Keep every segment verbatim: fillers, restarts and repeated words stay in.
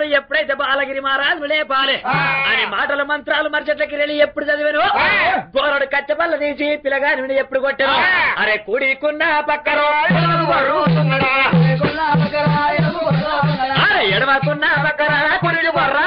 ఎప్పుడైతే బాలగిరి మహారాజు లేపాలి అని మాటల మంత్రాలు మర్చెట్లకి వెళ్ళి ఎప్పుడు చదివాను గోరడు కచ్చపల్ల తీసి పిల్లగాని ఎప్పుడు కొట్టాను అరే కూడికున్న పక్కన అరే ఎడమకున్న పక్కన కుడి బొర్రా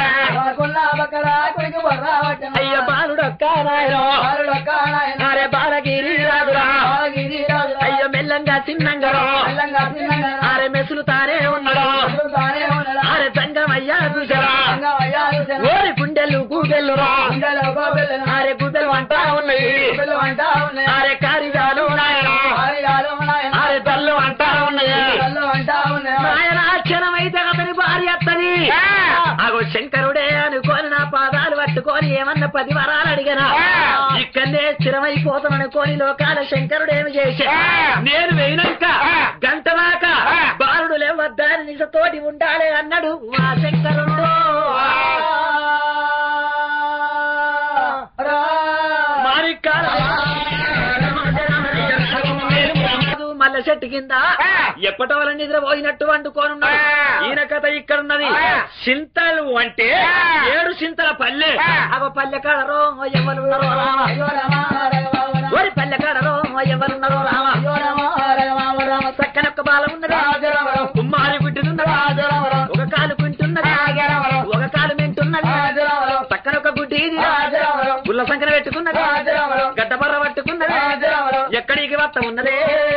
అయ్య బాలుడొక్క నాయన అరే బాలగిరి రాదురా అయ్య మెల్లంగా చిన్నంగా అరే మెసులు తానే ఉన్నాడు అరే సంగమయ్యా చూసారా ఓరి గుండెలు గూడెల్లురా అరే గుడ్డలు అంటా ఉన్నాయి అరే కారిజాలు అరే తల్లు అంటా ఉన్నాయి ఆయన క్షణమైతే అతని భార్య అత్తని అగో శంకరుడే అనుకోని నా పాదాలు పట్టుకొని ఏమన్నా పది వరాలు అడిగనా ఇక్కడనే స్థిరమైపోతాననుకోని లోకాల శంకరుడేమి చేశా నేను వేయినాక గంట దాకా బాలుడు లేవద్దని నిజతోటి ఉండాలి అన్నాడు మా శంకరుడు మల్ల చెట్టు కింద ఎప్పటి వల్ల నిద్రపోయినట్టు వండుకోనున్నాడు ఈయన కథ ఇక్కడున్నది చింతలు అంటే ఏడు చింతల పల్లె అవ పల్లె కాడరో ఎవరున్నారో రామ ఓరి పల్లె కాడరో ఎవరున్నారో రామ చక్కనొక్క బాల ఉన్నది కుమ్మారి గుడ్డినున్నది ఒక కాలు కుంటున్నది ఒక కాలు మెంటున్నది చక్కనొక్క గుడ్డి గుల్ల సంకన పెట్టుకున్నది గడ్డబర్ర పట్టుకున్నది ఎక్కడికి వత్త ఉన్నదే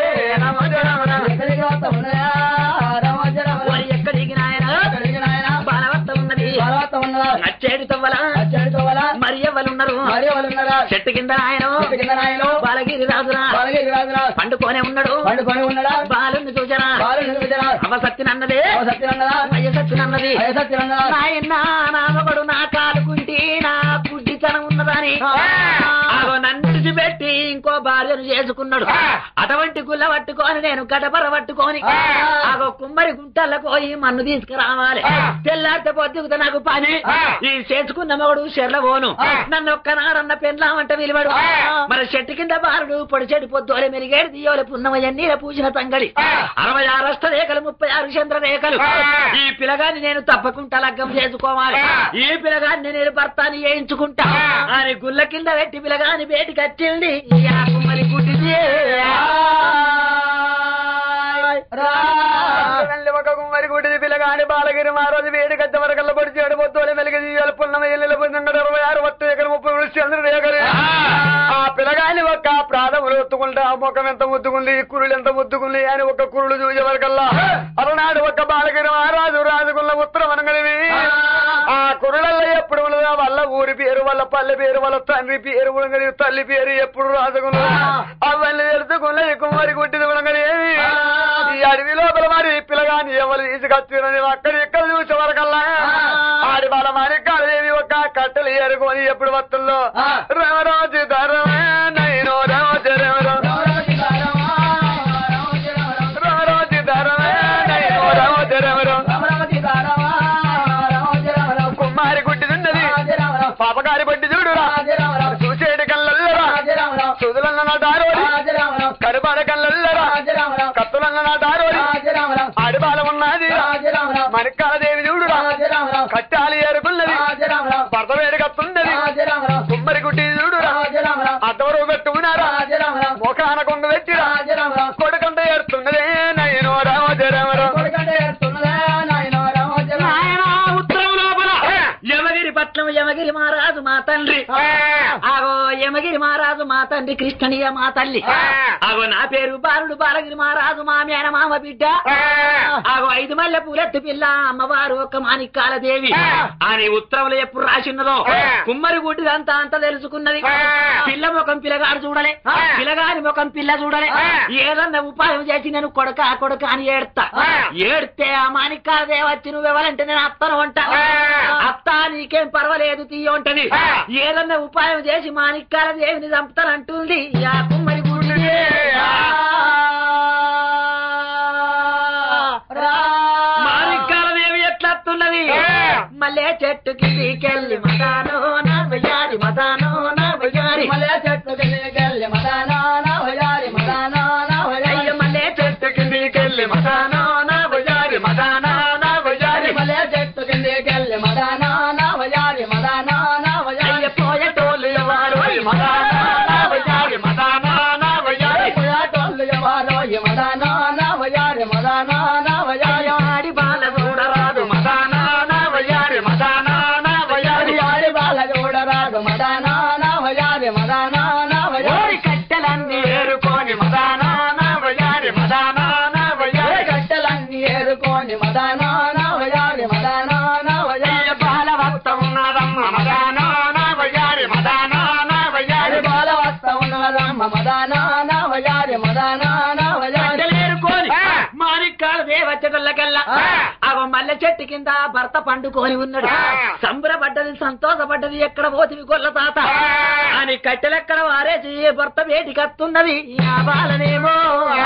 ఎక్కడికి నాయన బాలవత్త ఉన్నది నచ్చేడు తవ్వల మరి ఎవరున్నారు చెట్టు కింద ఆయన బాలగిరి రాజురా పండుకోనే ఉన్నాడు బాలుని చూచరా అవ సత్యనన్నదే అయ్య సత్యనన్నది నాయన నా మగడు నా కాలుకుంటే నా గుడ్డితనం ఉన్నదని నన్ను పెట్టి ఇంకో భార్యను చేసుకున్నాడు అటువంటి గుల్ల పట్టుకొని నేను గడపర పట్టుకొని ఆగో కుమ్మరి గుంటలకు పోయి మన్ను తీసుకురావాలి తెల్లారితే పొద్దుకుతా నాకు పని ఈ చేసుకున్న మగడు చెర్ల పోను నన్ను ఒక్కనాడన్న పెండ్లామంట విలువడు మరి చెట్టు కింద బారుడు పొడి చెడు పొద్దులే మెరిగేడు దియోలే పున్నమయ్యన్నీల పూసిన తంగడి అరవై ఆరు అష్ట రేఖలు ముప్పై ఆరు చంద్ర రేఖలు ఈ పిల్లగాన్ని నేను తప్పకుండా లగ్గం చేసుకోవాలి ఈ పిల్లగాన్ని నేను భర్తాన్ని వేయించుకుంటా అని గుల్ల కింద పెట్టి పిల్లగాని బయటికి వచ్చింది మరి గుడ్డిది ఒక కుమ్మరి గుడ్డిది పిల్లగాని బాలగిరి మహారాజు వేడి గద్ద వరకల్ల పొడి చేయడం పొద్దులే మెలిగి ఇరవై ఆరు వత్తు ఎకర ముప్పై చంద్ర రేఖలు ఆ పిల్లగాని ఒక్క ప్రాణములు ఒత్తుకుంటా ముఖం ఎంత ముద్దుకుంది కురులు ఎంత ముద్దుకుంది అని ఒక కురులు చూసే వరకల్లా అలనాడు ఒక బాలగిరి మహారాజు రాజుకున్న ఉత్తరం అనగలివి ఆ కురులల్లో ఎప్పుడు ఉన్నదా వాళ్ళ ఊరి పేరు వాళ్ళ పల్లె పేరు వాళ్ళ తండ్రి పేరు ఉడగలి తల్లి పేరు ఎప్పుడు రాజుకున్న అవన్నీ తెలుసుకున్నది కుమ్మరి గుడ్డిది ఉడగలేవి ఈ అడవి లోపల మరి పిల్లగాని ఎవరు తీసుకొచ్చిన అక్కడ ఎక్కడ చూసే వరకల్లా ఆడి వాళ్ళ మరి కాలేవి ఒక కట్టెలు ఏరుకొని ఎప్పుడు వస్తుల్లో రమరాజు ధరమే నైనో రాజు రమరాజు ధరమే నైనో రాజు కుమ్మారి గుడ్డిదున్నది పాపగారి బడ్డి చూడు చూసేటి కళ్ళల్లరా సుదులన్న నా దారోడి కరుబాల కళ్ళల్లరా కత్తులన్న నా దారోడి ఆడిబాల ఉన్నది మరికాలదేవి చూడు కట్టాలి ఏరుకున్నది భర్త వేడి కత్తున్నది కుమ్మరి గుడ్డి చూడు అద్దవరు పెట్టుకున్నారా ముఖాన కొంగ పెట్టిరా కొడుకంట ఏడుతున్నదే నయనో రామజరమరా పట్నం యమగిరి మహారాజు మా తండ్రి ఆగో యమగిరి మహారాజు మా తండ్రి కృష్ణనీయ మా తల్లి ఆగో నా పేరు బాలుడు బాలగిరి మహారాజు మా మేన మామ బిడ్డ ఆగో ఐదు మల్లె పూలెత్తు పిల్ల అమ్మవారు ఒక మాణిక్కాల దేవి అని ఉత్తరంలో ఎప్పుడు రాసిన్నదో కుమ్మరి గుడ్డిదంతా అంతా తెలుసుకున్నది పిల్ల ముఖం పిల్లగాడు చూడలే పిల్లగాని ముఖం పిల్ల చూడలే ఏదన్నా ఉపాయం చేసి నేను కొడక కొడక అని ఏడ్తా ఏడితే ఆ మాణిక్కాల దేవి వచ్చి నువ్వెవరంటే నేను అత్తను అంట అత్త నీకేం పర్వాలేదు తీయంటది ఏదన్నా ఉపాయం చేసి మాణిక్కాల దేవిని చంపుతానంటుంది ఆ కుమ్మరి గుడి మాణిక్కాల దేవి ఎట్లత్తున్నది మళ్ళీ చెట్టు కిందికెళ్ళి మదానో నా వయ్యారి మదానో నా వయ్యారి మళ్ళీ చెట్టు కిందికెళ్ళి మదానో నా వయ్యారి మదానో నా వయ్యారి మళ్ళీ చెట్టు కిందికెళ్ళి మదానో నా వయ్యారి మదానో నా వయ్యారి మళ్ళీ చెట్టు కింద చెట్టు కింద భర్త పండుకొని ఉన్నాడు సంబరపడ్డది సంతోషపడ్డది ఎక్కడ పోతివి కొల్ల తాత అని కట్టెలెక్కడ వారేసి భర్త వేటికి వస్తున్నది ఆ బాలనేమో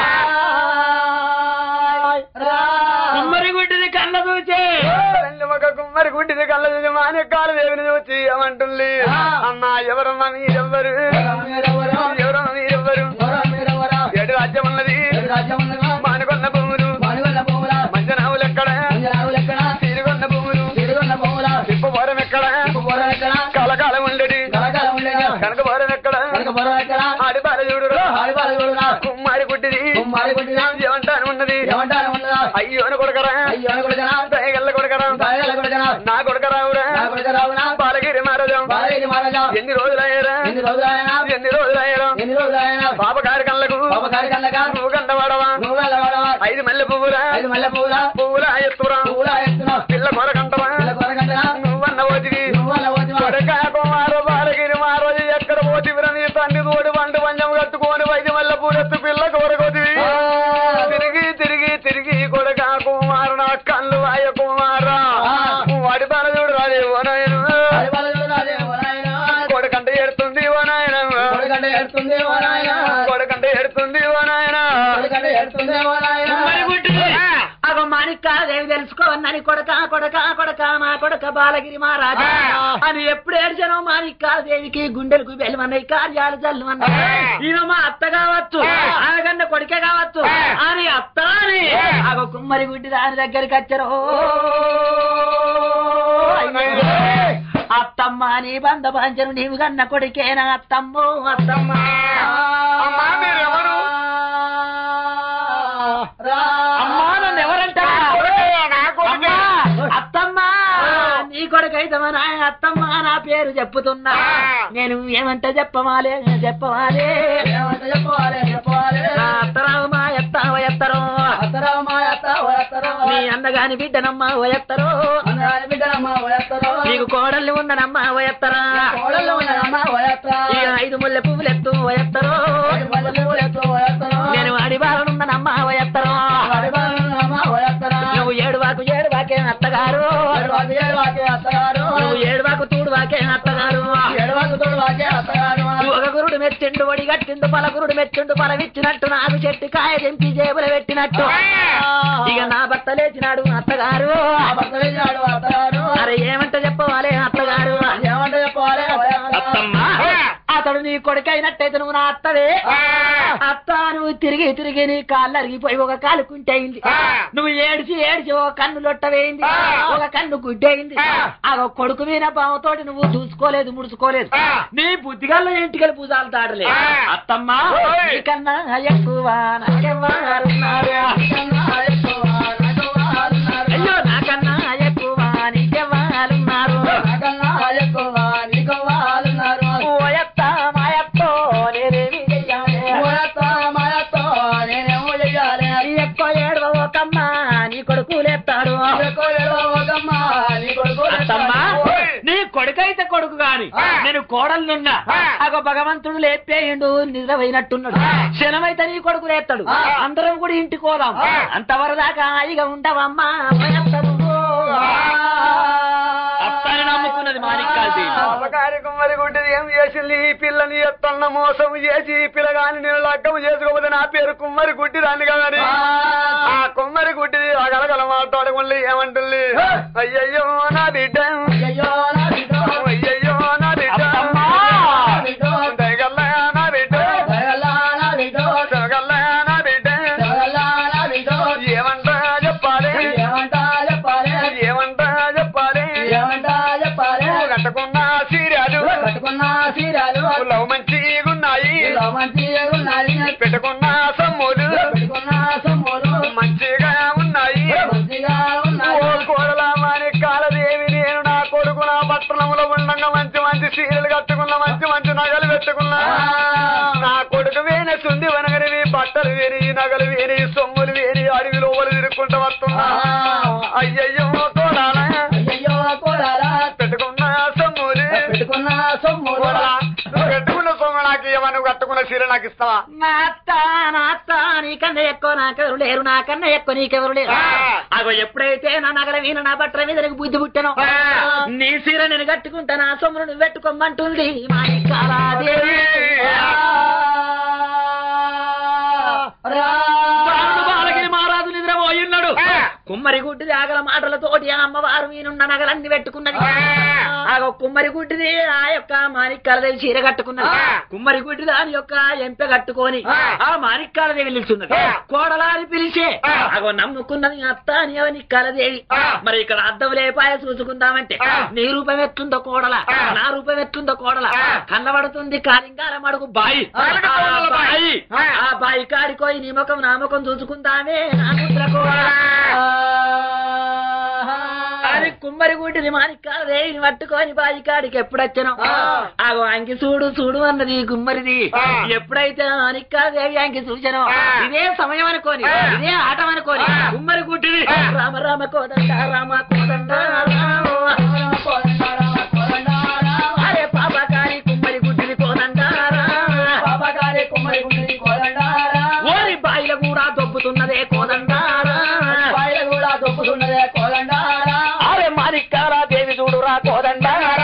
కుమ్మరి గుడ్డిది కళ్ళ చూచే ఒక కుమ్మరి గుడ్డిది కళ్ళ చూసి మానేకాలు దేవిని చూచి ఏమంటుంది అమ్మా ఎవరమ్మా మీరెవ్వరు ఎవరమ్మా మీరెవ్వరు ఏడు రాజ్యం ఉన్నది మానుకొన్న భూములు మంజనావులు ఎక్కడ తిరుగున్న భూములు తిప్పబోరం ఎక్కడ కలకాలం ఉండేది కనక బోరం ఎక్కడ ఆడి బాల చూడు కుమ్మారి గుడ్డిది ఏమంటాను ఉన్నది అయ్యోను కొడకరా దయగల్ల కొడకరా నా కొడకరావురా బాలగిరి మహారాజా ఎన్ని రోజులయ్యారా ఎన్ని రోజులయ్యారా పాపకారి కళ్ళకు నువ్వు కండవాడవా ఐదు మల్లె పువ్వులా పువ్వులా ఎత్తురా పిల్ల కొరకంటవా నువ్వన్న పోతివి కొడక కుమారు బాలగిరి మహారాజు ఎక్కడ పోతివిరా నీ తండ్రి తోడు వంట పంచం కట్టుకొని ఐదు మల్లె పూలెత్తు పిల్ల కొరకొతివి తిరిగి తిరిగి తిరిగి కొడక కుమారు నా కళ్ళు వాయ కుమారా వాడి బాల చూడు రాదేవో నాయన కొడకంటే ఎడుతుంది ఓ నాయన కొడకంటే ఎడుతుంది ఓ నాయన అగో మాణిక్యాలదేవి తెలుసుకోవన్నని కొడక కొడక కొడక మా కొడక బాలగిరి మహారాజా అని ఎప్పుడు ఏడ్చానో మాణిక్యాలదేవికి గుండెలకు వెలువన్నాయి కార్యాలు జల్లువన్నాయి ఈయన మా అత్త కావచ్చు ఆమె కన్నా కొడుకే కావచ్చు అని అత్త అని అగో కుమ్మరి గుడ్డి దాని దగ్గరికి వచ్చారు అత్తమ్మ నీ బంధ పంచరు నీవు కన్న కొడుకేనా అత్తమ్మో అత్తమ్మ అమ్మా నన్ను ఎవరంటా అత్తమ్మ నీ కొడుకైతమా నా అత్తమ్మ నా పేరు చెప్పుతున్నా నేను ఏమంటే చెప్పవాలే చెప్పవాలే అత్తరావు మా ఎత్తావ ఎత్తరో నీ అన్నగాని బిడ్డనమ్మా ఓయత్తరో నీకు కోడళ్ళు ఉన్ననమ్మా ఓయత్తరా ఐదు ముల్లె పువ్వులు ఎత్తు ఓయత్తరో నేను అడిబాలనున్ననమ్మా ఓయత్తరో నువ్వు ఏడువాకు ఏడువాకే అత్తగారు నువ్వు ఏడువాకు తూడువాకే అత్తగారు ఒక గురుడు మెచ్చిండు ఒడి గట్టిండు పలగురుడు మెచ్చిండు పలవిచ్చినట్టు నాకు చెట్టు కాయ తెంపి జేబులు పెట్టినట్టు ఇక నా భర్త లేచినాడు అత్తగారు అరే ఏమంటే చెప్పవాలే అత్తగారు ఏమంటే చెప్పవాలి అతడు నీ కొడుకైనట్టయితే నువ్వు నా అత్తవే అత్త నువ్వు తిరిగి తిరిగి నీ కాళ్ళు అరిగిపోయి ఒక కాలు కుంటయింది నువ్వు ఏడిచి ఏడిచి ఒక కన్ను లొట్టవేయింది ఒక కన్ను గుడ్డయింది ఆ కొడుకు మీద బావతోటి నువ్వు చూసుకోలేదు ముడుచుకోలేదు నీ బుద్ధిగల్లో ఇంటికెళ్ళి పూజాలు దాడలే అత్తమ్మ నీకన్నా ఎక్కువ నాకెవ్వరున్నారు అయ్యో నాకన్నా ఎక్కువ నీకెవ్వాలున్నారు ఓయత్త మాయత్తో నేనేమి చెయ్యాలి ఎక్కువ ఏడవకమ్మా నీ కొడుకులేస్తాడు నీ కొడుకైతే కొడుకు గాని నేను కోడలున్నా అగో భగవంతుడు లేపేయండు నిద్రపోయినట్టున్నాడు క్షణమైతే నీ కొడుకు లేస్తాడు అందరం కూడా ఇంటికి పోదాం అంతవరదాకా హాయిగా ఉండవమ్మా అత్తని నమ్ముకున్నది మాణిక్యాలదేవి కుమ్మరి గుడ్డిది ఏం చేసింది ఈ పిల్లని ఎత్తన్న మోసం చేసి ఈ పిల్లగాని నేను లగ్గం చేసుకోకపోతే నా పేరు కుమ్మరి గుడ్డి దాన్ని కానీ ఆ కుమ్మరి గుడ్డిది అగలగల మాట్లాడకుండా ఏమంటుంది అయ్యయ్యో నా బిడ్డ అయ్యయ్యో నా బిడ్డ దయగల్ల నా బిడ్డ దయగల్ల నా బిడ్డ ఏమంటా చెప్పాలి ఏమంటా చెప్పాలి కట్టుకున్న సీరాలు లవ్ మంచిగున్నాయి పెట్టుకున్న సమ్ములు మంచిగా ఉన్నాయి కోడల మాణిక్యాలదేవి నేను నా కొడుకు నా పట్టణంలో ఉండగా మంచి మంచి సీరలు కట్టుకున్నా మంచి మంచి నగలు పెట్టుకున్నా నా కొడుకు వేనే సుంది వనగని బట్టలు వేని నగలు వేని సొమ్ములు వేని అడవి లోపలు తిరుక్కుంటూ వస్తున్నా అయ్యయ్యో కోడాలా పెట్టుకున్న సొమ్ములు పెట్టుకున్న సొమ్ము పెట్టుకున్న సొమ్ము నాకు ఏమన్నా కట్టుకున్న చీర నాకు ఇస్తావా? నా అత్త నా అత్త నీకన్నా ఎక్కువ నాకెవరు లేరు, నాకన్నా ఎక్కువ నీకెవరు లేరు. అగో ఎప్పుడైతే నా నగల మీద నా బట్టల మీద నీకు బుద్ధి పుట్టాను, నీ సీర నేను కట్టుకుంటా, నా సొమ్మును నువ్వు పెట్టుకోమంటుంది మాణిక్యాలదేవి. బాలగిరి మహారాజు నిద్రపోయి ఉన్నాడు. కుమ్మరి గుడ్డిది ఆగల మాటలతోటి ఆ అమ్మవారు మీనున్న నగలన్నీ పెట్టుకున్నది. ఆగో కుమ్మరి గుడ్డిది ఆ యొక్క మాణిక్యాలదేవి చీర కట్టుకున్నది. కుమ్మరి గుడ్డి దాని యొక్క ఎంపె కట్టుకొని ఆ మాణిక్యాలదేవి నిలుచున్నది. కోడలా అని పిలిచే అగో నమ్ముకున్నది అత్త అని మాణిక్యాలదేవి. మరి ఇక్కడ అద్దం లేపాయ చూసుకుందామంటే నీ రూపం ఎట్లుందో కోడల, నా రూపం ఎట్లుందో కోడల కన్నబడుతుంది కాలింగాల మడుగు బాయి. బాయి ఆ బాయి కాడికోయి నీ ముఖం నా ముఖం చూసుకుందామే నా ముద్ర కోడల అని కుమ్మరి గుడ్డిని మాణిక్యాలదేవిని పట్టుకొని బాయి కాడికి ఎప్పుడొచ్చాను ఆగో అంకి చూడు చూడు అన్నది కుమ్మరిది. ఎప్పుడైతే మాణిక్యాలదేవి అంకి చూసానో ఇదే సమయం అనుకోని ఇదే ఆటం అనుకోని కుమ్మరి గుడ్డిని రామ రామ కోదండ రామ కోదండ అరే పాపకారి కుమ్మరి గుడ్డిని కోదండ ఓరి బాయిల కూడా దొబ్బుతున్నదే కోదండారా, అరే మాణిక్యాలదేవి చూడురా కోదండారా.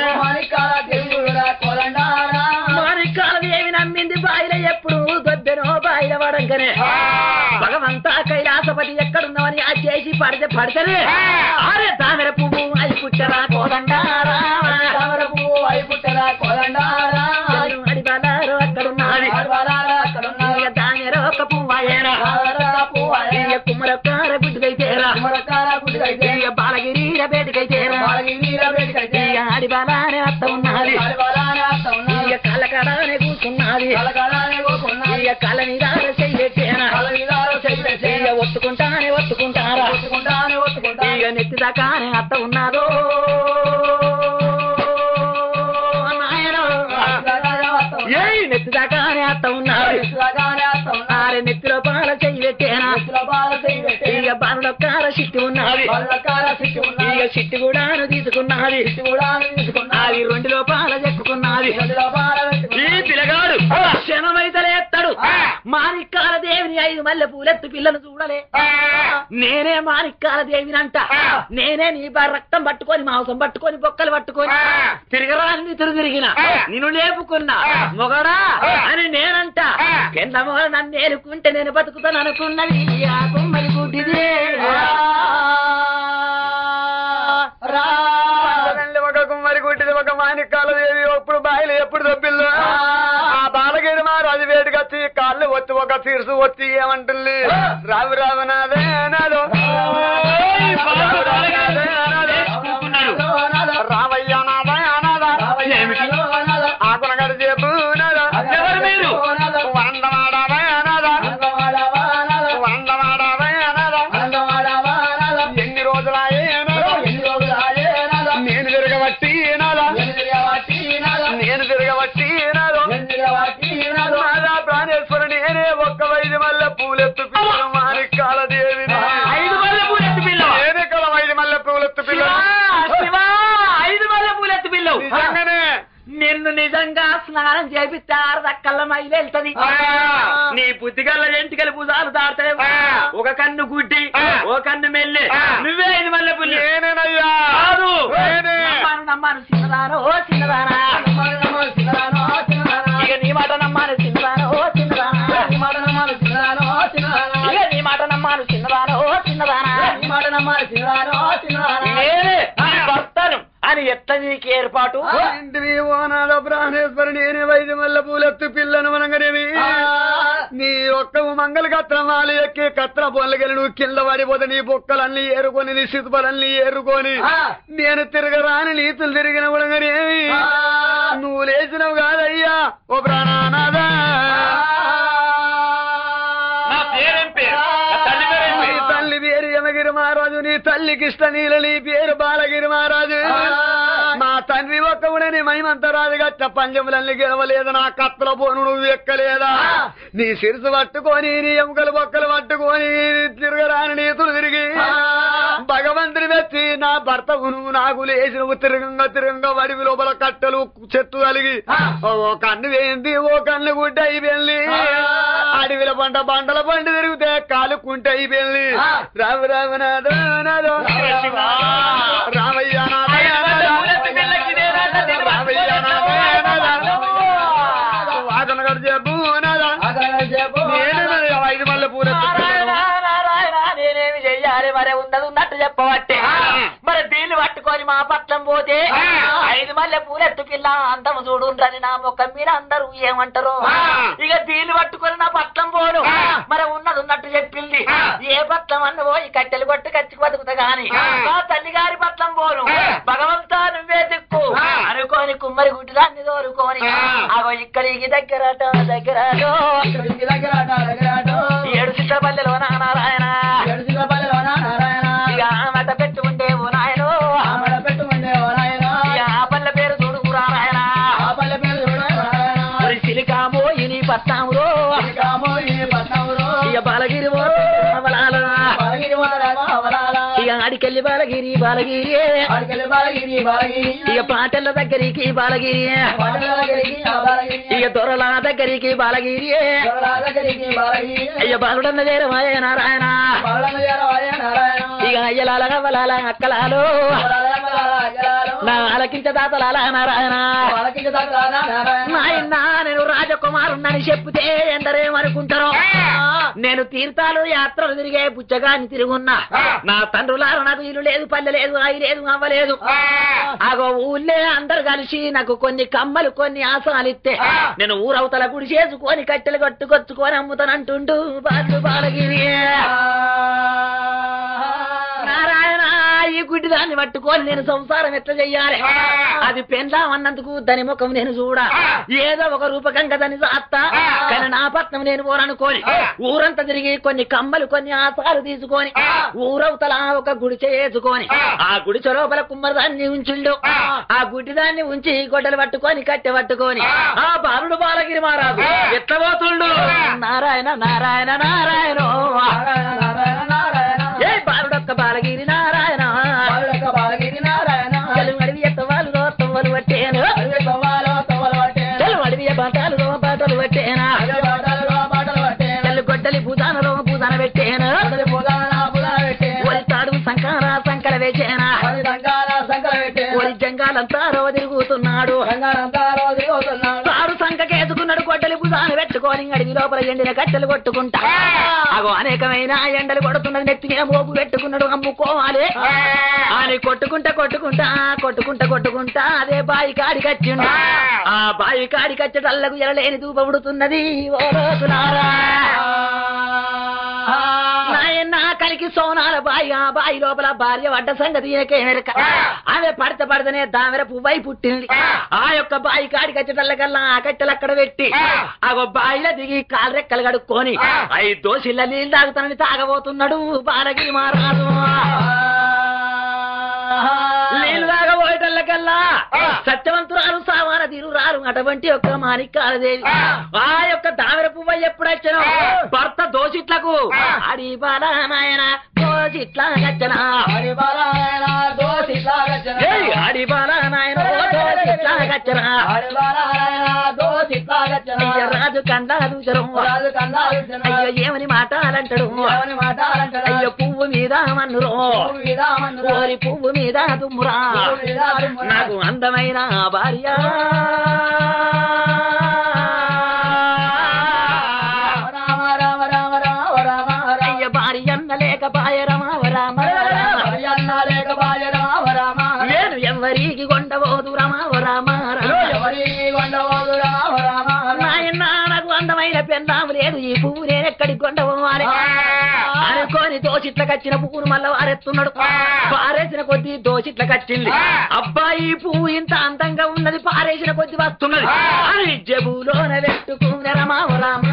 మాణిక్యాలదేవి నమ్మింది బాయిల ఎప్పుడు దొబ్బెనో బాయిల వడంకనే భగవంతా కైలాసపతి ఎక్కడున్నావని ఆ చేసి పడితే పడితేనే అరే తామర పువ్వు అయి పుట్టరా కోదండారా, తామర పువ్వు అయి పుట్టరా కోదండారా. అడిబాలారు అక్కడున్నది తామర ఒక పువ్వాయేరా కుమ్మరొక్కార గుడ్డుకైతేరా బాలగిరి బేటికైతేరా అడిబాలానే అత్త ఉన్నది కళ్ళకడానే కూర్చున్నది కళ్ళ మీద చెయ్యేనా ఒత్తుకుంటానే ఒత్తుకుంటారా ఇక నెత్తి దాకానే అత్త ఉన్నాదో నెత్తి దాకానే అత్త ఉన్నారు. నెత్తిలో పాల చెయ్యి పెట్టేనా ఇక బాలొక్కార చిట్టి ఉన్నది ఇక చిట్టి కూడా తీసుకున్నది అది రెండులో పాల చెక్కున్నది. ఈ పిల్లగాడు క్షణమైతే ఎత్తాడు మాణిక్యాలదేవిని ఐదు మల్లె పూలెత్తు పిల్లను చూడలే నేనే మాణిక్యాలదేవిని అంట, నేనే నీ రక్తం పట్టుకొని మాంసం పట్టుకొని బొక్కలు పట్టుకొని తిరగరాని తిరుగు తిరిగిన నిన్ను లేపుకున్నా మొగడా అని నేనంట. కింద మొగ నన్ను ఏలుకుంటే నేను బతుకుతాను అనుకున్నది ఆ కుమ్మరి గుడ్డిదే. ఒక కుమ్మరి గుడ్డిది ఒక మాణిక్యాలదేవి ఎప్పుడు బాయిలు ఎప్పుడు దొబ్బిల్లు ఆ బాలగిరి మహారాజు వేడికి వచ్చి కాళ్ళు వచ్చి ఒక తీర్సు వచ్చి ఏమంటుంది రావు రావు నాదే నాదో రావయ్యా నాదా నాదా ఆకునగడు చెప్పు నాదా వందవాడావా నాదా వందవాడావా నాదా ఎన్ని రోజులాయే నేను తిరగబట్టి నాదా నేను తిరగబట్టి నాదా ప్రాణేశ్వరు నేనే ఒక్క వైద్య మల్లె పూలెత్తు పిల్లలు మాణిక్యాలదేవిని ఐదు మల్లె పూలెత్తు పిల్ల నేనే కదా వైద్య మల్లె పూలెత్తు పిల్ల ఐదు మల్లె పూలెత్తు పిల్లలు నిజంగానే నిన్ను నిజంగా స్నానం చేపిస్తారు దక్కల్ల మైలు వెళ్తది. నీ బుద్ధిగల్ల ఎంటికలు భుజాలు దాడతాయి. ఒక కన్ను గుడ్డి ఒక కన్ను మెల్లి నువ్వే ఐదు మల్లె పుల్లి నేనేనయ్యా కాదు నమ్మాను నమ్మాను చిన్నదానో చిన్నదానా ఇక నీ మాట నమ్మాను చిన్నదానో చిన్నదానా ఇక నీ మాట నమ్మాను చిన్నదానో చిన్నదానా నేనే భర్తను అని ఎట్లా నీకు ఏర్పాటు ఇంటివి ఓనాడో ప్రాణేశ్వరు నేనే వైద్య మల్ల పూలెత్తు పిల్లను మనగనేవి నీ ఒక్క మంగళ కత్రమాలు ఎక్కి కత్ర పొల్లగలి నువ్వు కింద పడిపోతే నీ బొక్కలన్నీ ఏరుకొని నీ సితుపలన్నీ ఏరుకొని నేను తిరగరాని నీతులు తిరిగిన ఉడగనేవి నువ్వు లేచినవు కాదయ్యా ఓ ప్రాణానాదా తల్లి పేరు యమగిరి మహారాజు నీ తల్లికి ఇష్ట నీళ్ళ నీ పేరు బాలగిరి మహారాజు మా తండ్రి ఒక్కవుడని మహిమంత రాజుగట్ట పంజములన్నీ గెలవలేదు నా కత్తల పోను నువ్వు ఎక్కలేదా నీ శిరసు పట్టుకొని నీ ఎముకలు బొక్కలు పట్టుకొని తిరగరాని నీతులు తిరిగి భగవంతుని వచ్చి నా భర్తవు నువ్వు నాకు లేచి నువ్వు తిరగంగా తిరగంగా వడివి లోపల కట్టలు చెట్టు కలిగి ఓ కన్ను వేయింది ఓ కన్ను గుడ్డ అయిపోయింది అడవిల పంట బండల పంట తిరిగితే కాలుకుంటే అయిపోయింది రామ రామనాథ రామయ్య వాదన గడు చెప్పు ఐదు మళ్ళీ పూర నేనేమి చెయ్యాలి మరి ఉన్నది ఉన్నట్టు చెప్పబట్టే మరి దీన్ని పట్టుకొని మా పట్లం పోతే ఐదు మల్లె పూలెత్తు పిల్ల అందం చూడుండ్రని నా మొక్క మీరు అందరూ ఏమంటారు ఇక దీన్ని పట్టుకొని నా పట్లం పోను మరి ఉన్నది ఉన్నట్టు చెప్పింది ఏ పట్లం అన్న పోయి కట్టెలు కొట్టు కచ్చి బతుకుతా గాని నా తల్లి గారి పట్లం పోను భగవంతా నువ్వే దిక్కు అనుకోని కుమ్మరి గుడ్డిదాన్ని దోరుకోని అగో ఇక్కడికి దగ్గరట దగ్గరటో ఏడు చిత్రపల్లెలో నారాయణ ఇక ఆమెట పెట్టుకుంటే ఓ నాయనో ఆ పల్లె పేరు చూడు నారాయణ సిలికామో ఇని పట్టామురో ఇక బాలగిరి ఇక అడికెళ్ళి బాలగిరి బాలగిరి ఇక పాటల దగ్గరికి బాలగిరి ఇక దొరల దగ్గరికి బాలగిరి అయ్య బాలుడన్న చేరమాయ నారాయణ ఇక అయ్యలాల గవ్వలాల అక్కలాలు నా అలకించ దాతలాల నారాయణ నాయన నేను రాజకుమారుణ్ణని చెప్తే ఎందరేమనుకుంటారో నేను తీర్థాలు యాత్రలు తిరిగే పుచ్చగాని తిరుగున్నా నా తండ్రులారు నాకు ఇల్లు లేదు పల్లె లేదు అయి లేదు అవ్వలేదు ఆగో ఊళ్ళే అందరు కలిసి నాకు కొన్ని కమ్మలు కొన్ని ఆసనాలు ఇస్తే నేను ఊరవతల గుడి చేసుకొని కట్టెలు కట్టుకొచ్చుకొని అమ్ముతానంటుండు బాలు బాలగిరి నారాయణ ఈ గుడ్డి దాన్ని పట్టుకొని నేను సంసారం ఎట్లా చెయ్యాలి అది పెండ్లామన్నందుకు దాని ముఖం నేను చూడా ఏదో ఒక రూపకంగా దాన్ని సాత్తా కానీ నా పట్నం నేను పోరనుకోని ఊరంతా తిరిగి కొన్ని కమ్మలు కొన్ని ఆసాలు తీసుకొని ఊరవతల ఒక గుడి చేసుకొని ఆ గుడిచె లోపల కుమ్మరి దాన్ని ఉంచుండు ఆ గుడ్డి దాన్ని ఉంచి గొడ్డలు పట్టుకొని కట్టె పట్టుకొని ఆ బాలుడు బాలగిరి మహారాజు ఎట్లా పోతుండు నారాయణ నారాయణ నారాయణ ఏ బాలుడొక్క బాలగిరి నారాయణ అడివి ఎత్తవాలు తవ్వలు పట్టేను అడివి బాటలు బాటలు పట్టేనా గొడ్డలి భూదానలో భూదాన పెట్టేను తాడు సంకార సంకర వేచేనా ఒరి జంగాలంతా రవ తిరుగుతున్నాడు తాడు సంకకేసుకున్నాడు గొడ్డలి భూదాన పెట్టుకొని అడివి లోపల ఎండిన కట్టెలు కొట్టుకుంటా అగో అనేకమైన ఎండలు కొడుతున్నది నెత్తి మీద మోపు పెట్టుకున్నాడు అమ్ముకోవాలి అని కొట్టుకుంటా కొట్టుకుంటా కొట్టుకుంటా కొట్టుకుంటా అదే బాయి కాడికి వచ్చిండు ఆ బాయి కాడికి వచ్చేటల్లకు ఎలలేని దూపబడుతున్నది ఓ రోజులారా నాయన కలికి సోనాల బాయి ఆ బాయి లోపల భార్య పడ్డ సంగతి ఈయనకేమెరక ఆమె పడత పడతనే దామెర పువ్వై పుట్టింది ఆ యొక్క బాయి కాడికి వచ్చేటల్లకల్లా ఆ కట్టెలు అక్కడ పెట్టి ఆ బాయిలో దిగి కాలు రెక్కలు కడుక్కొని ఐదు దోషిల్ల నీళ్ళు తాగుతానని తాగబోతున్నాడు బాలగిరి మహారాజు నీళ్ళు తాగబోయేటల్లకల్లా సత్యవంతురాలు సామాన తీరురాలు అటువంటి యొక్క మాణిక్యాలదేవి ఆ యొక్క దామెర పువ్వ ఎప్పుడొచ్చను భర్త దోషిట్లకు అడి బాల నాయన దోషిట్లా గచ్చనా అడి బాల నాయన దోషిట్లా గచ్చనా అయ్య రాజు కండా దూచరు అయ్యో ఏమని మాటాలంటాడు అయ్యో పువ్వు మీద మన్నురో ఓరి పువ్వు మీద తుమ్మురా నాకు అందమైన భార్య అయ్య భార్య అన్న లేక పాయ రమ రామ నేను ఎవరికి కొండబోదు రమ రామ నాయన నాకు అందమైన పెన్నాము లేదు ఈ పువ్వు నేను ఎక్కడికి కొండబోవాలి అనుకోని దోషిట్లకు వచ్చిన పువ్వును మళ్ళా వారెత్తున్నాడు పారేసిన కొద్ది దోషిట్లకు వచ్చింది అబ్బాయి పువ్వు ఇంత అందంగా ఉన్నది పారేసిన కొద్ది వస్తున్నది అని జబులోన పెట్టుకున్న రమ రామ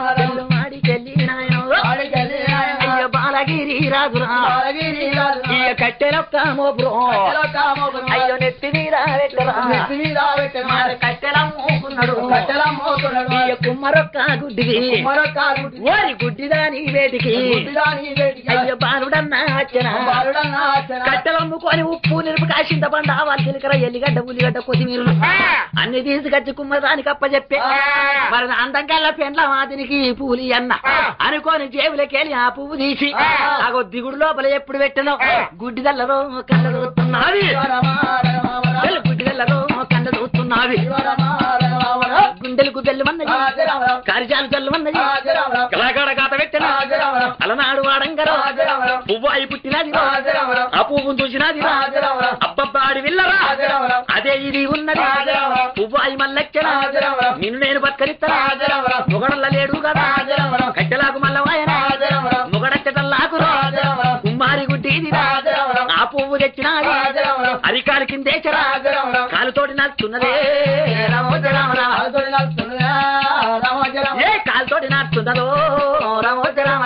మాడికెళ్ళి నాయన అయ్య బాలగిరి రాజురా ఈ కట్టెలొక్క మోపురు అయ్యో నెత్తి మీద కట్టెల మోకున్నాడు కుమ్మరొక్క గుడ్డిది ఓరి గుడ్డిదాని వేటికి అయ్యో బాలుడన్నా కట్టెలమ్ముకొని ఉప్పు నిరుపు కాసింత పండు ఆవాలు జీలకర్ర ఎల్లిగడ్డ ఉల్లిగడ్డ కొత్తిమీరలు అన్ని తీసుకొచ్చి కుమ్మదానికి అప్ప చెప్పే మరి అందంకల్లా పెండ్ల మాదినికి పూలి అన్న అనుకోని జేబులకెళ్ళి ఆ పువ్వు తీసి ఆగో దిగుడు లోపల ఎప్పుడు పెట్టను గుడ్డిదల్లలో కళ్ళ చూస్తున్నది గుడ్డిదల్లలో కళ్ళ చూస్తున్నది గుండెలకు బెల్లమన్నది కారిజాలు జల్లమన్నది కళాకాడ కాత పెట్టిన అలనాడు వాడంగర పువ్వు అయి పుట్టినది ఆ పువ్వును చూసినది అబ్బబ్బాడి విల్లరా అదే ఇది ఉన్నది పువ్వు అయి మల్లెక్కన నిన్ను నేను బతకరిస్తాను మొగడల్ల లేడు కదా కట్టెలాకు మల్ల వాయన మొగడచ్చటల్లాకు కుమ్మారి గుడ్డిది ఆ పువ్వు తెచ్చినది అరికాలు కిందేచరా కాలుతోటి నడుస్తున్నదే ఏ కాలుతోటి నడుస్తున్నదో రామోజ రామ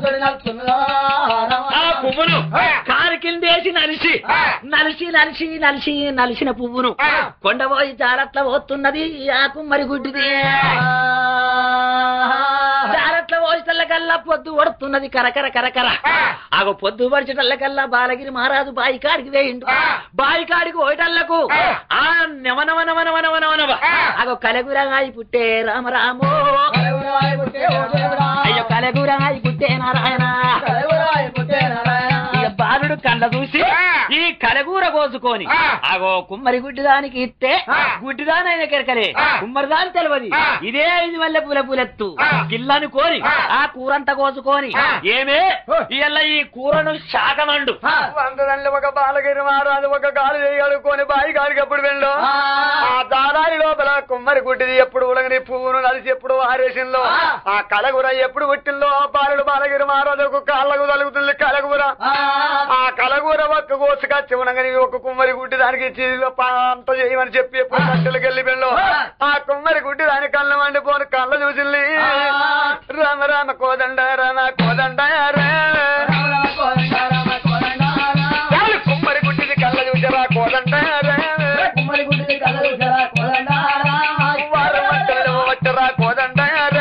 ఆ పువ్వును కాలు కిందేసి నలిసి నలిసి నలిసి నలిసి నలిసిన పువ్వును కొండపోయి జారట్ల పోతున్నది ఆ కుమ్మరి గుడ్డిది జారట్ల పోసేటల్లకల్లా పొద్దు ఒడుతున్నది కరకర కరకర ఆగో పొద్దు పడిచేటల్లకల్లా బాలగిరి మహారాజు బాయికాడికి వేయిండు బాయికాడికి పోయేటల్లకు ఆ నవనవనవనవనవనవ ఆగో కలగురాయి పుట్టే రామరామో అయ్యో కలగురాయి పుట్టే నారాయణ బాలుడు కళ్ళ చూసి ఈ కలగూర కోసుకొని ఆగో కుమ్మరి గుడ్డిదానికి ఇస్తే గుడ్డిదానైన కెరకలే కుమ్మరిదాని తెలియదు ఇదే ఐదు మల్లె పూల పూలెత్తు గిల్లను కోరి ఆ కూరంతా కోసుకొని ఏమే ఇళ్ళ ఈ కూరను శాకమండు అందరూ ఒక బాలగిరి మహారాజు ఒక గాలి చేయగలుగుకొని బాయి గాలికి ఎప్పుడు వెళ్ళు ఆ దారాలి లోపల కుమ్మరి గుడ్డిది ఎప్పుడు ఉలగని పువ్వును నలిసి ఎప్పుడు ఆరేసిందో ఆ కలగూర ఎప్పుడు పుట్టిందో ఆ బాలుడు బాలగిరి మహారాజు ఒక కాళ్ళకు తలుగుతుంది కలగూర ఆ కలగూర ఒక్క కోసుకొచ్చి ఉండగాని ఒక కుమ్మరి గుడ్డి దానికి అంత చేయమని చెప్పి ఎప్పుడు కట్టెలకు వెళ్ళి వెళ్ళు ఆ కుమ్మరి గుడ్డి దాని కళ్ళ వండిపోని కళ్ళ చూసింది రామ రామ కోదండ రామ కోదండ కుమ్మరి గుడ్డిది కళ్ళ చూసారా కోదండ కుమ్మరి గుడ్డిది కళ్ళ చూసారా కోదండ వచ్చరా కోదండ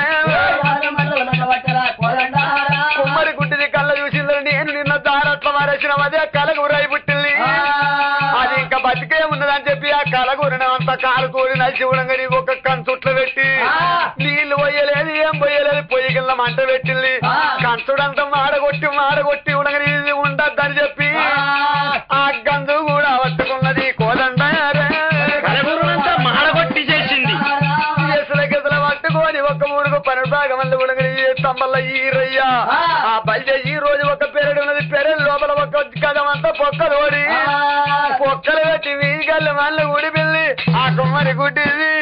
కుమ్మరి గుడ్డిది కళ్ళ చూసిందని నేను నిన్న దారట్ల వారేసిన అదే కలగూరాయి పుట్టింది అది ఇంకా బతికే ఉన్నదని చెప్పి ఆ కలగూరిని అంత కాలుకూరి నలిసి ఉండగాని ఒక కంచుట్లు పెట్టి నీళ్లు పోయలేదు ఏం పోయలేదు పొయ్యి కింద మంట పెట్టింది కంచుడంతా మాడగొట్టి మాడగొట్టి ఉండగాని ఇది ఉండద్దని చెప్పి ఆ గంజు కూడా పట్టుకున్నది కోదండ మాడగొట్టి చేసింది చేసిన గెసల పట్టుకొని ఒక ఊరుకు పన్నెండు భాగం మంది ఉండగాని తమ్మల్ల ఈరయ్య ఆ బల్జ ఈ రోజు ఒక పెరడు ఉన్నది పెరడు లోపల ఒక గదమంతా పొక్కలు ఓడి పొక్కలు పెట్టి వీగల్లి మళ్ళీ ఊడిపిల్లి ఆ కుమ్మరి గుడ్డిది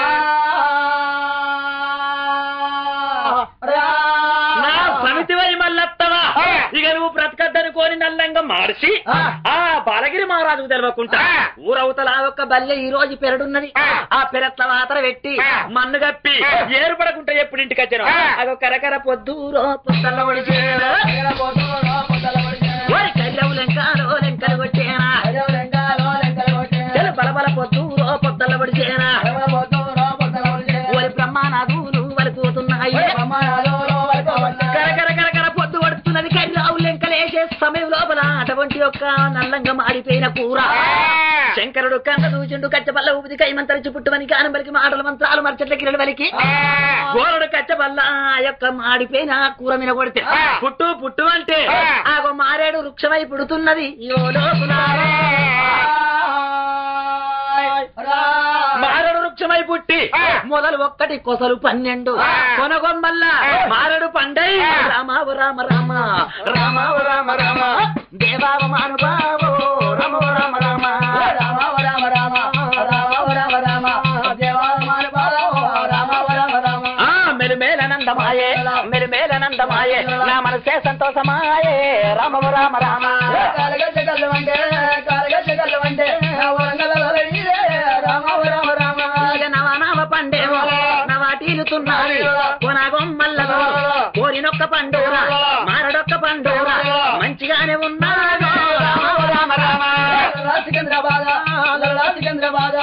నా సమితి వై మల్లత్తవా ఇక నువ్వు బ్రతకద్దని కోరి నల్లంగా మార్చి ఆ బాలగిరి మహారాజుకు తెలవకుంటా ఊరవతల ఒక్క బల్లె ఈ రోజు పెరడున్నది ఆ పెరట్ల మాత్ర పెట్టి మన్ను కప్పి ఏర్పడకుంటా ఎప్పుడు ఇంటికి వచ్చాను అదో కరకర పొద్దు పొత్తల్ల ఒడిచేనా కల్లెవు లెంకాలో లెంకలు కొట్టేనా బలబల పొద్దు పొత్తల్ల ఒడిచేనా ఓరి బ్రహ్మానాథులు వలుకుతున్నాయి కరకర కరకర పొద్దు పడుతున్నది కర్రావు లెంకలేసే సమయం లోపల అటువంటి యొక్క నల్లంగా మాడిపోయిన కూర శంకరుడు కన్న దూచుండు కచ్చబల్ల ఊపిది కైమంతరిచి పుట్టువని గానంబలికి మాటల మంత్రాలు మరచట్ల కిరడు వలికి గోరుడు కచ్చబల్ల ఆ యొక్క మాడిపోయిన కూర మీద కొడితే పుట్టు పుట్టు అంటే ఆ మారేడు వృక్షమై పుడుతున్నది మారేడు వృక్షమై పుట్టి మొదలు ఒక్కటి కొసలు పన్నెండు కొనగొమ్మల్ల మారేడు పండై రామావ రామ రామ రామావ రామ రామ దేవావ మానుభావో రామ రామ రామ రామావ రామ రామ రామావ రామ రామ దేవావ మానుభావో రామావ రామ రామ ఆ మెరుమేలనందమాయే మెరుమేలనందమాయే నా మనసే సంతోషమాయే రామవ రామ రామ కాలగచ్చ కల్లవంటే కాలగచ్చ కల్లవంటే రామవ రామ రామ నవనామ పండేమో నవాటీలుతున్నాయి కొనగొమ్మల్లో కోరినొక్క పండుగ మారడొక్క పండుగ మంచిగానే ఉన్నాడు రామవ సికింద్రాబాద్ సికింద్రాబాద్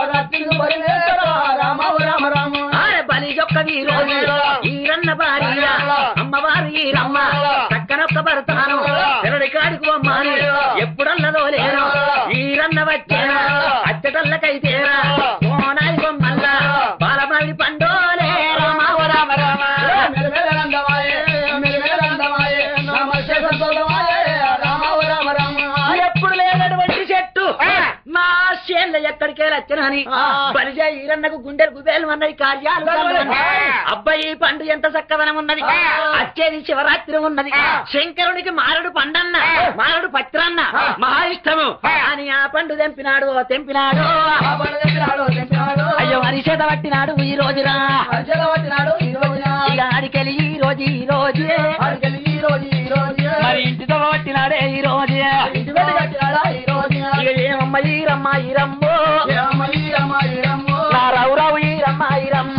రామ రామ రామ బలి యొక్క వీరు ఈరన్న భార్య అమ్మవారు ఈరమ్మ చక్కనొక్క భర్తాను తెరడి కాడికి బొమ్మని ఎప్పుడన్నదో లేను ఈరన్న వచ్చేనా అచ్చటల్లకైతేరా ఓనాయి బొమ్మల్ల బాలమావి పండోలే రామ రామ రామ ఎప్పుడు లేనటువంటి చెట్టు నా చేన్ల ఎక్కడికే వచ్చనని బలిజే ఈరన్నకు గుండెలు గుబేలు అన్నది కార్యాలు అబ్బాయి పండు ఎంత చక్కదనం ఉన్నది వచ్చేది శివరాత్రి ఉన్నది శంకరునికి మారడు పండన్న మారడు పత్రన్న మహా ఇష్టము అని ఆ పండు తెంపినాడు తెంపినాడు అయ్యో అని చేత పట్టినాడు ఈ రోజురా ఇక ఆడికెళ్ళి ఈ రోజు ఈ రోజే మరి ఇంటితో పట్టినాడే ఈ రోజే ఇక ఏమమ్మ ఈరమ్మ ఈరమ్మో నా రౌరావు ఈరమ్మ ఈరమ్మ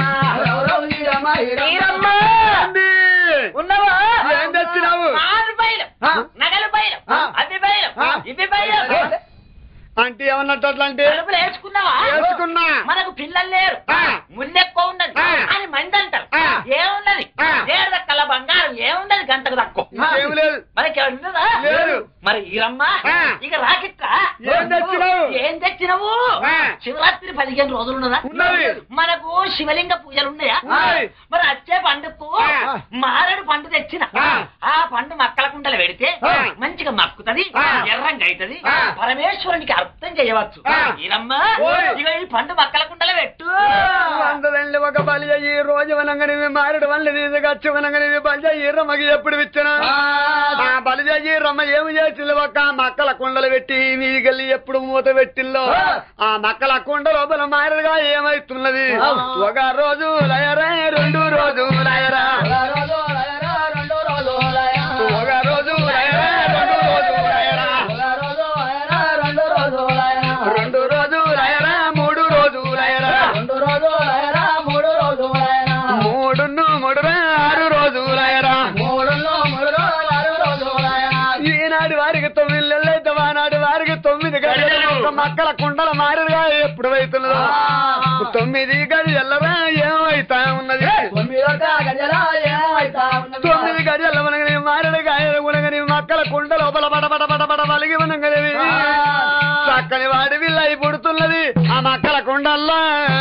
ఈరమ్మ ఉన్నవా ఏం తెచ్చినావు నగలు బయలు అవి బయలు ఇవి బయలు అంటే ఏమన్నట్టు అట్లాంటి వేసుకున్నావా వేసుకున్నా మనకు పిల్లలు లేరు మున్నెక్కువ ఉన్నది అని మంది అంటారు ఏమున్నది ఏడు దక్కల బంగారం ఏమున్నది గంటకు తక్కువ మనకి ఉన్నదా మరి ఈరమ్మ ఇక రాకిక్క ఏం తెచ్చినావు ఏం తెచ్చినావు శివరాత్రి పదిహేను రోజులు ఉన్నదా మనకు శివలింగ పూజలు ఉన్నాయా మరి వచ్చే పండుగకు మారడు పండు తెచ్చిన ఆ పండు మక్కల కుండలు పెడితే మంచిగా మక్కుతుంది ఎర్రంగా అవుతుంది పరమేశ్వరునికి అర్థం చేయవచ్చు ఈరమ్మ ఇక ఈ పండు మక్కల కుండలు పెట్టు అందరండి ఒక బలి ఈ రోజు వనంగా మారడు వల్ల తీసుకొచ్చి వనంగా బలి ఈరమ్మకి ఎప్పుడు ఇచ్చిన బలి రమ్మ ఏమి చేసింది ఒక మక్కల కుండలు పెట్టి మీదికెళ్ళి ఎప్పుడు మూత పెట్టిల్లో ఆ మక్కల కుండ లోపల మారడుగా ఏమైతున్నది ఒక రోజు లయరా రెండు రోజు లయరా ఒక రోజు లయరా రెండు రోజు లయరా రెండు రోజు లయరా మూడు రోజు లయరా మూడును మూడు ఆరు రోజు లయరా ఈనాడు వారికి తొమ్మిది నెలలైతే వానాడు వారికి తొమ్మిది గడియలు మక్కల కుండల మారుగా ఎప్పుడు అవుతున్నదో తొమ్మిది గడియల్లరా ఏమైతా ఉన్నది తొమ్మిది గడియల్ల మనగని మారడు గాయలు ఉనగని మక్కల కుండ లోపల బడ బడ బడ బడ వలిగి ఉనగనివి చక్కని వాడి విల్లై పుడుతున్నది ఆ మక్కల కుండల్లా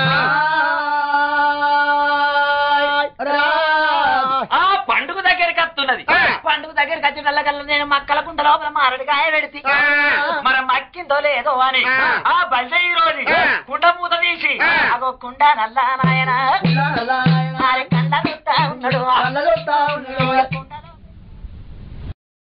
ఆ పండుగ దగ్గరికి వస్తున్నది పండుగ దగ్గరికి వచ్చినల్లకల్లా నేను మక్కల కుండ లోపల మారడికాయ పెడితే మరి మక్కిందో లేదో అని ఆ బండ ఈ రోజు కుండ మూత తీసి అగో కుండ నల్ల నాయన కండ ఉన్నాడు